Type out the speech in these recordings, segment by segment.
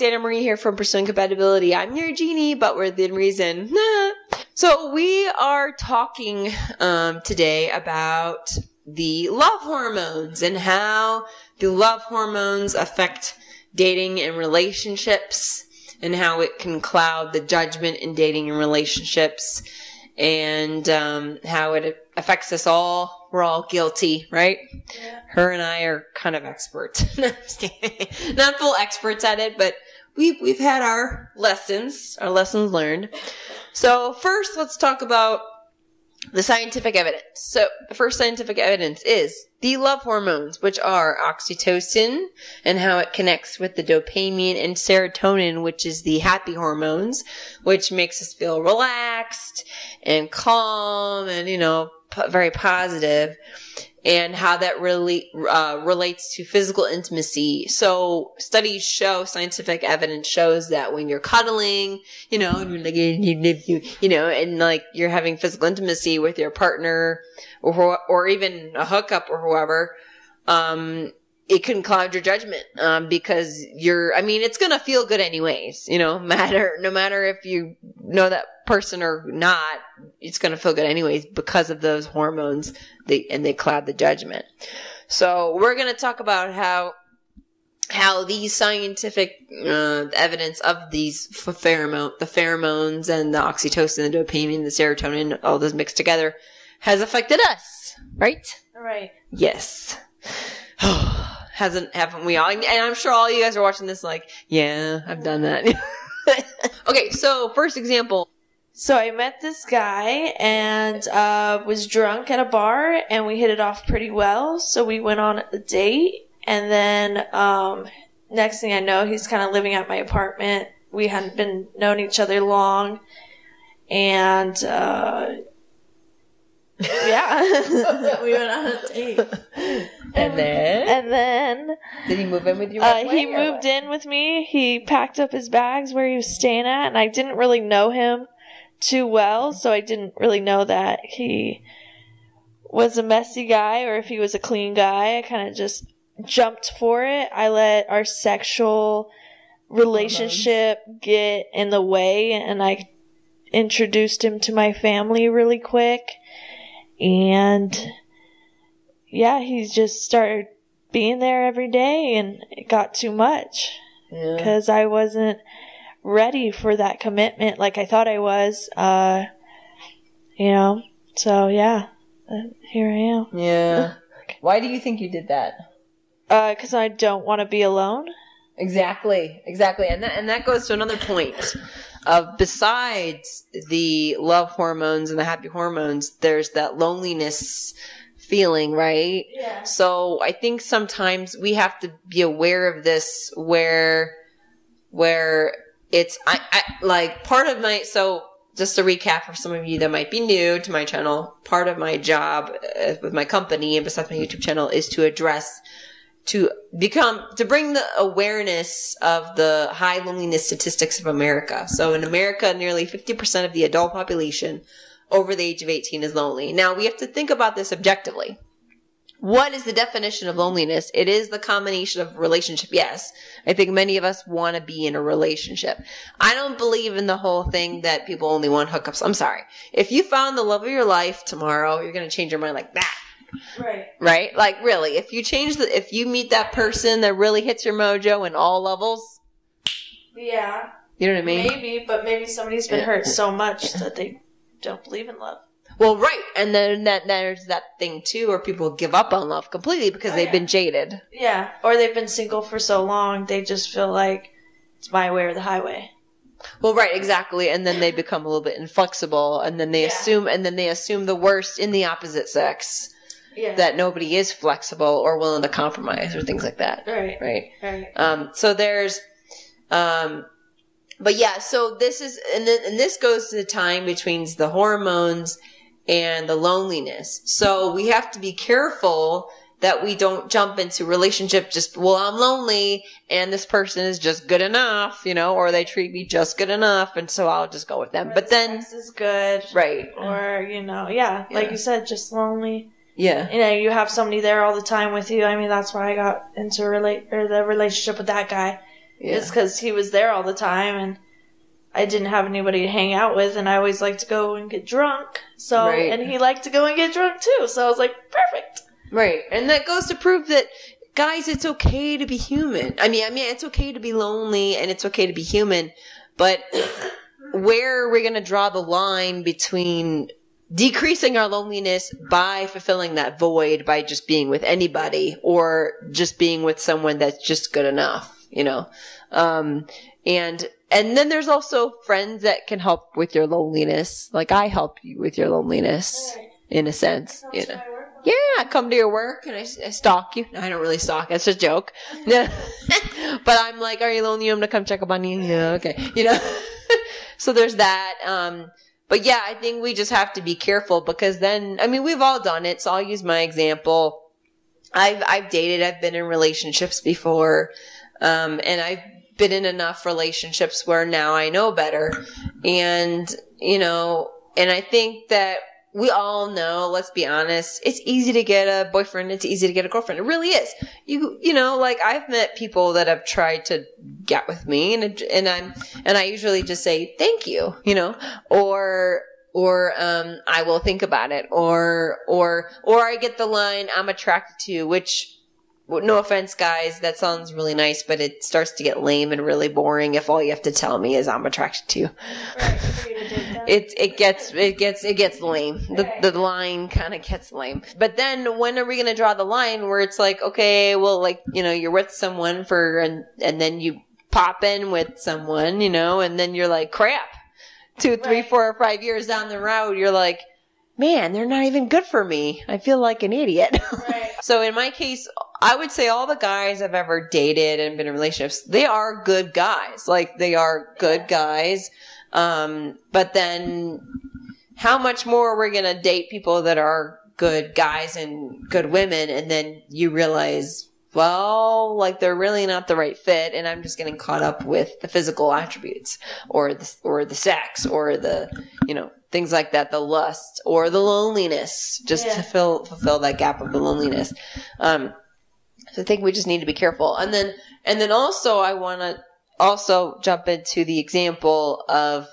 Alexandra Marie here from Pursuing Compatibility. I'm your genie, but within reason. So we are talking today about the love hormones and how the love hormones affect dating and relationships and how it can cloud the judgment in dating and relationships and how it affects us all. We're all guilty, right? Yeah. Her and I are kind of experts. Not full experts at it, but we've had our lessons learned. So first, let's talk about the scientific evidence. So the first scientific evidence is the love hormones, which are oxytocin and how it connects with the dopamine, and serotonin, which is the happy hormones, which makes us feel relaxed and calm and, very positive, and how that really relates to physical intimacy. So studies show, scientific evidence shows that when you're cuddling, and you're having physical intimacy with your partner or even a hookup or whoever, it can cloud your judgment, because it's gonna feel good anyways, no matter if you know that person or not, it's gonna feel good anyways because of those hormones, they cloud the judgment. So we're gonna talk about how these scientific evidence of these the pheromones and the oxytocin, the dopamine, the serotonin, all those mixed together, has affected us, right? Right. Yes. Haven't we all? And I'm sure all you guys are watching this like, yeah, I've done that. Okay, so first example. So I met this guy and was drunk at a bar, and we hit it off pretty well. So we went on a date, and then next thing I know, he's kind of living at my apartment. We hadn't been known each other long, and yeah, we went on a date. And then did he move in with you? He moved in with me. He packed up his bags where he was staying at, and I didn't really know him too well, so I didn't really know that he was a messy guy or if he was a clean guy. I kind of just jumped for it. I let our sexual relationship get in the way, and I introduced him to my family really quick. And yeah, he just started being there every day, and it got too much because I wasn't ready for that commitment like I thought I was. So yeah, here I am. Yeah. Why do you think you did that? Because I don't want to be alone. Exactly. And that goes to another point. Besides the love hormones and the happy hormones, there's that loneliness feeling, right? Yeah. So I think sometimes we have to be aware of this where it's, I like part of my, so just to recap for some of you that might be new to my channel, part of my job with my company and besides my YouTube channel is to bring the awareness of the high loneliness statistics of America. So in America, nearly 50% of the adult population over the age of 18 is lonely. Now we have to think about this objectively. What is the definition of loneliness? It is the combination of relationship. Yes, I think many of us want to be in a relationship. I don't believe in the whole thing that people only want hookups. I'm sorry. If you found the love of your life tomorrow, you're going to change your mind like that. Right? Like really, if you meet that person that really hits your mojo in all levels. Yeah. You know what I mean? Maybe somebody's been hurt so much that they don't believe in love. Well, right. And then there's that thing too where people give up on love completely because they've been jaded. Yeah. Or they've been single for so long, they just feel like it's my way or the highway. Well, right, exactly. And then they become a little bit inflexible, and then they assume the worst in the opposite sex. Yeah. That nobody is flexible or willing to compromise or things like that. Right. So there's, but yeah, so this is, and this goes to the time between the hormones and the loneliness. So we have to be careful that we don't jump into relationship just, well, I'm lonely and this person is just good enough, or they treat me just good enough, and so I'll just go with them. But then sex is good. Right. Or, like you said, just lonely. Yeah. You have somebody there all the time with you. I mean, that's why I got into the relationship with that guy. It's because he was there all the time, and I didn't have anybody to hang out with, and I always liked to go and get drunk. So, and he liked to go and get drunk too. So I was like, perfect. Right. And that goes to prove that, guys, it's okay to be human. I mean, it's okay to be lonely, and it's okay to be human. But where are we going to draw the line between decreasing our loneliness by fulfilling that void by just being with anybody, or just being with someone that's just good enough, and then there's also friends that can help with your loneliness. Like, I help you with your loneliness in a sense, Yeah, I come to your work and I stalk you. No, I don't really stalk. That's a joke. But I'm like, are you lonely? I'm going to come check up on you. Yeah, okay. So there's that. But yeah, I think we just have to be careful, because then, we've all done it. So I'll use my example. I've dated, I've been in relationships before. And I've been in enough relationships where now I know better. And, and I think that we all know, let's be honest, it's easy to get a boyfriend. It's easy to get a girlfriend. It really is. I've met people that have tried to get with me, and I usually just say, thank you, or I will think about it, or I get the line, I'm attracted to you, which, no offense, guys, that sounds really nice, but it starts to get lame and really boring if all you have to tell me is I'm attracted to you. Right. It gets lame. The line kind of gets lame. But then when are we going to draw the line where it's like, okay, well, like, you're with someone and then you pop in with someone, and then you're like, crap, 2, 3, 4, or 5 years down the road, you're like, man, they're not even good for me. I feel like an idiot. Right. So in my case, I would say all the guys I've ever dated and been in relationships, they are good guys. Like, they are good guys. But then how much more are we going to date people that are good guys and good women? And then you realize, well, like, they're really not the right fit, and I'm just getting caught up with the physical attributes, or the sex, or the, things like that, the lust, or the loneliness, just to fulfill that gap of the loneliness. So I think we just need to be careful. And then also I want to also jump into the example of,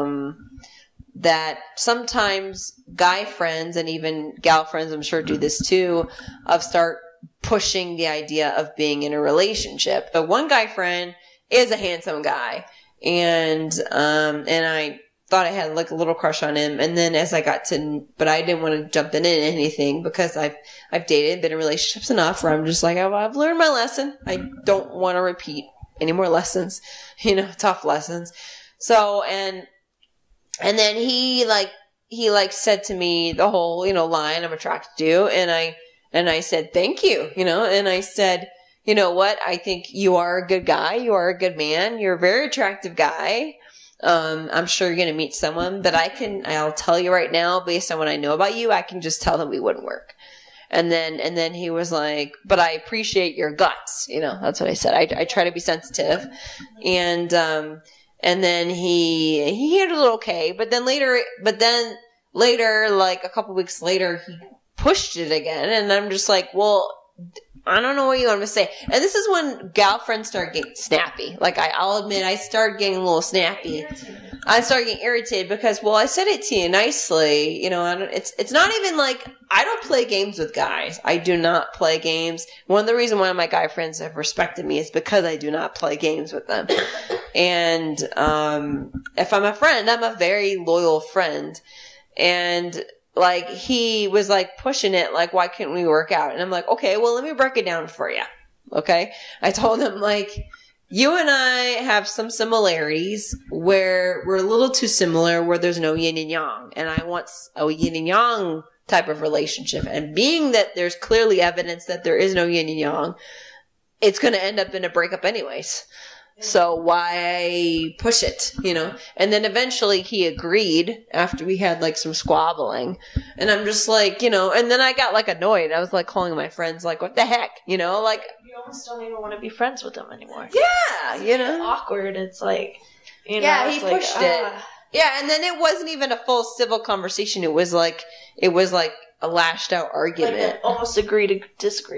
that sometimes guy friends and even gal friends, I'm sure, do this too, of start pushing the idea of being in a relationship. But one guy friend is a handsome guy, and I thought I had like a little crush on him. And then as I got to, but I didn't want to jump in anything, because I've dated, been in relationships enough where I'm just like, I've learned my lesson. I don't want to repeat any more lessons, tough lessons. So, and then he said to me the whole, line, I'm attracted to you. And I said, thank you, and I said, you know what? I think you are a good guy. You are a good man. You're a very attractive guy. I'm sure you're going to meet someone, but I'll tell you right now, based on what I know about you, I can just tell them we wouldn't work. And then he was like, but I appreciate your guts. That's what I said. I try to be sensitive. And then he handled it okay. But then later, like a couple weeks later, he pushed it again. And I'm just like, well, I don't know what you want me to say. And this is when gal friends start getting snappy. Like, I'll admit, I started getting a little snappy. I started getting irritated because, well, I said it to you nicely. It's not even like, I don't play games with guys. I do not play games. One of the reasons why my guy friends have respected me is because I do not play games with them. And, if I'm a friend, I'm a very loyal friend. And, like, he was like pushing it, like, why couldn't we work out? And I'm like, okay, well, let me break it down for you. Okay. I told him, like, you and I have some similarities where we're a little too similar, where there's no yin and yang. And I want a yin and yang type of relationship. And being that there's clearly evidence that there is no yin and yang, it's going to end up in a breakup anyways. So why push it, And then eventually he agreed after we had like some squabbling. And I'm just like, and then I got like annoyed. I was like calling my friends like, what the heck, like. You almost don't even want to be friends with them anymore. Yeah, It's awkward. It's like, yeah, he pushed it. Yeah, and then it wasn't even a full civil conversation. It was like a lashed out argument. Like almost agree to disagree.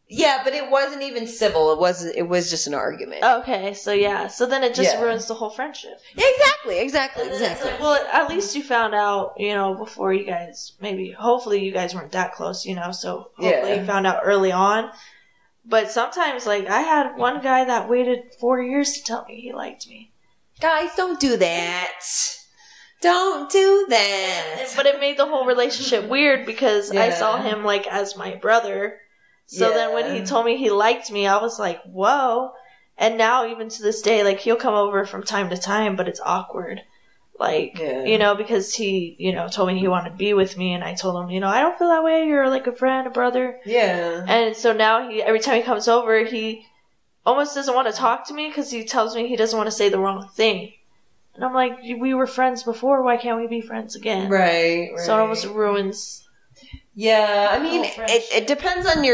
Yeah, but it wasn't even civil. It was just an argument. Okay, so yeah. So then it just ruins the whole friendship. Yeah, exactly. Like, well, at least you found out, before you guys, hopefully you guys weren't that close, so hopefully you found out early on. But sometimes, like, I had one guy that waited 4 years to tell me he liked me. Guys, don't do that. Don't do that. But it made the whole relationship weird because I saw him, like, as my brother. So then when he told me he liked me, I was like, whoa. And now, even to this day, like, he'll come over from time to time, but it's awkward. Like, because he, told me he wanted to be with me, and I told him, I don't feel that way. You're like a friend, a brother. Yeah. And so now every time he comes over, he almost doesn't want to talk to me because he tells me he doesn't want to say the wrong thing. And I'm like, we were friends before. Why can't we be friends again? Right. So it almost ruins. Yeah, I mean, it depends on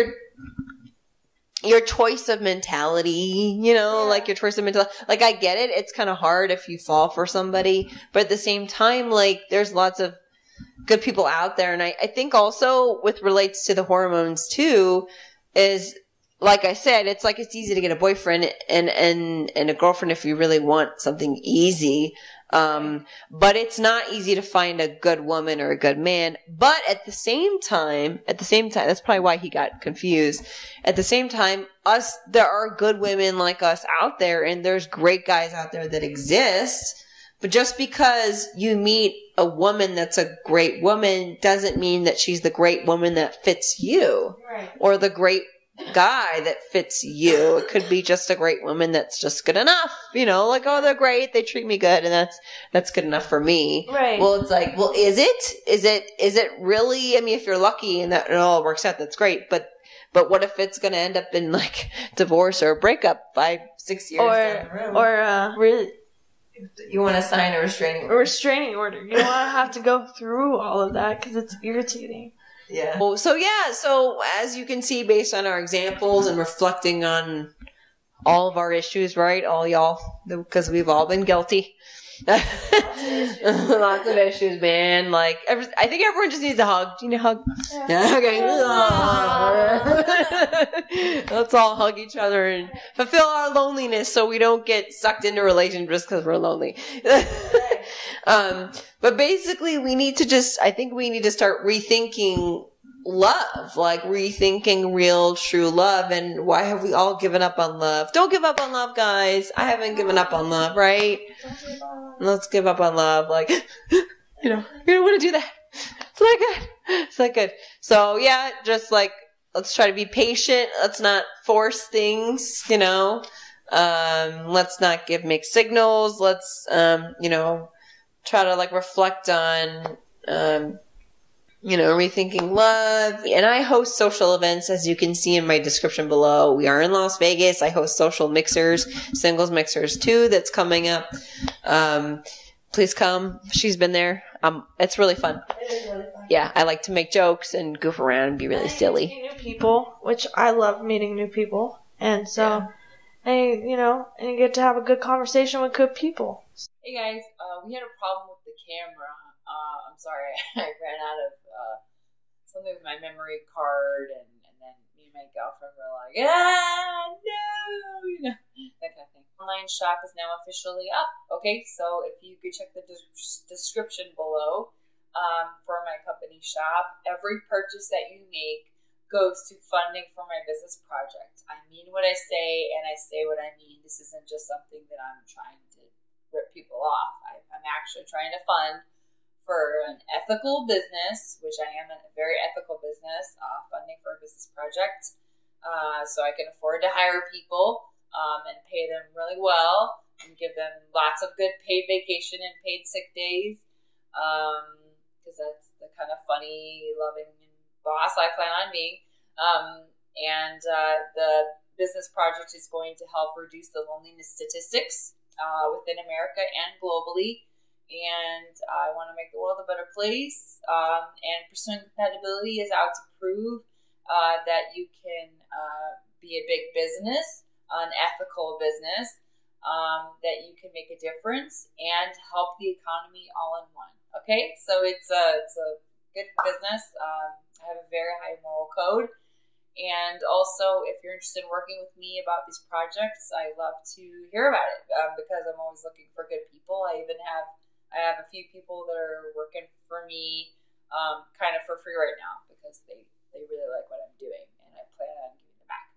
your choice of mentality, like your choice of mentality. Like, I get it. It's kind of hard if you fall for somebody. But at the same time, like, there's lots of good people out there. And I think also with relates to the hormones too is, like I said, it's like it's easy to get a boyfriend and a girlfriend if you really want something easy. But it's not easy to find a good woman or a good man. But at the same time, that's probably why he got confused. At the same time, there are good women like us out there, and there's great guys out there that exist. But just because you meet a woman that's a great woman doesn't mean that she's the great woman that fits you. Right. Or the great guy that fits you. It could be just a great woman that's just good enough, like, oh, they're great, they treat me good, and that's good enough for me. Right. Well, it's like, well, is it really? I mean, if you're lucky and that it all works out, that's great. But what if it's going to end up in, like, divorce or a breakup 5-6 years down the road? Or really, you want to sign a restraining order. You don't want to have to go through all of that because it's irritating. Yeah. So as you can see, based on our examples and reflecting on all of our issues, right? All y'all, because we've all been guilty. Lots of issues, man. Like, I think everyone just needs a hug. Do you need a hug? Yeah. Okay. Let's all hug each other and fulfill our loneliness so we don't get sucked into relationships just because we're lonely. But basically we need to start rethinking love, like rethinking real, true love. And why have we all given up on love? Don't give up on love, guys. I haven't given up on love, right? Let's give up on love. Like, you don't want to do that. It's not good. So yeah, just like, let's try to be patient. Let's not force things, let's not give mixed signals. Let's, try to, like, reflect on, rethinking love. And I host social events, as you can see in my description below. We are in Las Vegas. I host social mixers, singles mixers too, that's coming up. Please come. She's been there. It's really fun. It is really fun. Yeah, I like to make jokes and goof around and be really silly. Meet new people, which I love meeting new people. And so, and you get to have a good conversation with good people. Hey guys, we had a problem with the camera. I'm sorry, I ran out of something with my memory card, and then me and my girlfriend were like, no, that kind of thing. Online shop is now officially up. Okay, so if you could check the description below for my company shop, every purchase that you make goes to funding for my business project. I mean what I say, and I say what I mean. This isn't just something that I'm trying to rip people off. I'm actually trying to fund for an ethical business, which I am a very ethical business, funding for a business project, so I can afford to hire people and pay them really well and give them lots of good paid vacation and paid sick days, because that's the kind of funny, loving boss I plan on being. And the business project is going to help reduce the loneliness statistics within America and globally. And I want to make the world a better place. And Pursuing Compatibility is out to prove that you can be a big business, an ethical business, that you can make a difference and help the economy all in one. Okay, so it's a good business. I have a very high moral code, And also, if you're interested in working with me about these projects, I love to hear about it because I'm always looking for good people. I have a few people that are working for me kind of for free right now because they really like what I'm doing, and I plan on giving it back.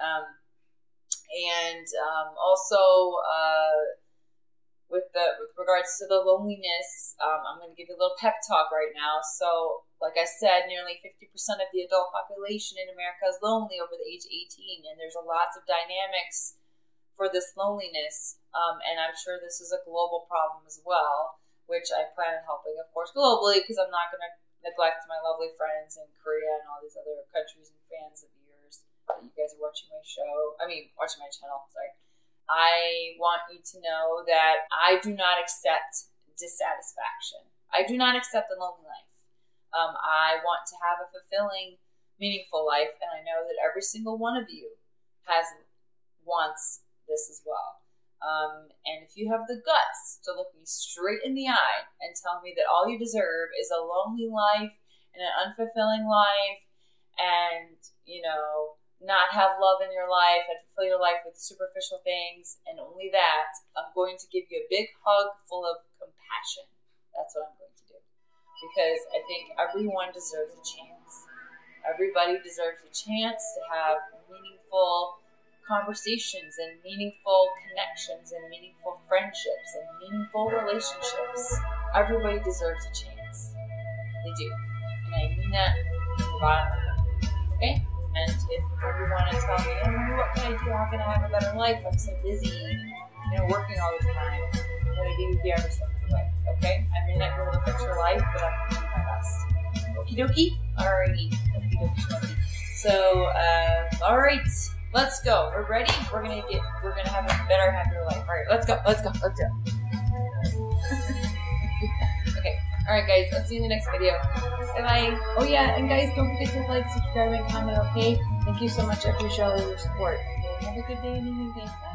Also, with regards to the loneliness, I'm going to give you a little pep talk right now. So, like I said, nearly 50% of the adult population in America is lonely over the age of 18, and there's lots of dynamics for this loneliness. And I'm sure this is a global problem as well, which I plan on helping, of course, globally, because I'm not going to neglect my lovely friends in Korea and all these other countries and fans of yours that you guys are watching my channel, sorry. I want you to know that I do not accept dissatisfaction. I do not accept a lonely life. I want to have a fulfilling, meaningful life, and I know that every single one of you wants this as well. And if you have the guts to look me straight in the eye and tell me that all you deserve is a lonely life and an unfulfilling life, and not have love in your life and fulfill your life with superficial things and only that, I'm going to give you a big hug full of compassion. That's what I'm going to do. Because I think everyone deserves a chance. Everybody deserves a chance to have meaningful conversations and meaningful connections and meaningful friendships and meaningful relationships. Everybody deserves a chance. They do. And I mean that from the bottom of my heart. Okay? And if you want to tell me, what can I do? How can I have a better life? I'm so busy, working all the time. I'm going to be with you every step of the way, okay? I may not be able to fix your life, but I'm going to do my best. Okie dokie? Alrighty. Okie dokie smoky. So, alright. Let's go. We're ready? We're going to have a better, happier life. Alright, let's go. Okay. Alright, guys. I'll see you in the next video. Bye-bye. Oh, yeah. And, guys, don't forget to like, subscribe, and comment, okay? Thank you so much. I appreciate all your support. Okay, have a good day and evening. Bye.